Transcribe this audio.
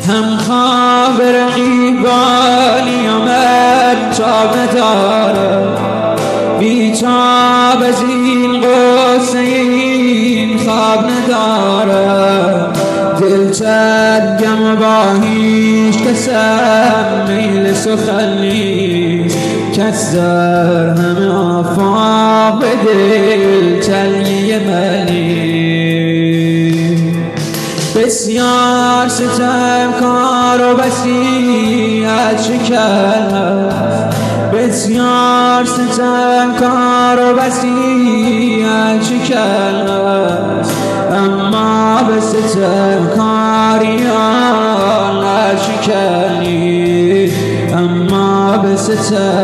هم خواب رقیبانی آمد تاب نداره، بیتاب از این قصه این خواب نداره. دل تنگم و با هیچ کسم میل سخن نیست، کس در همه آفاق به دل تنگی منی. بسیار ستمکار و وصیت شکن، بسیار ستمکار و وصیت شکن، اما به ستمکاریان نشکنی، اما به ستمکاریان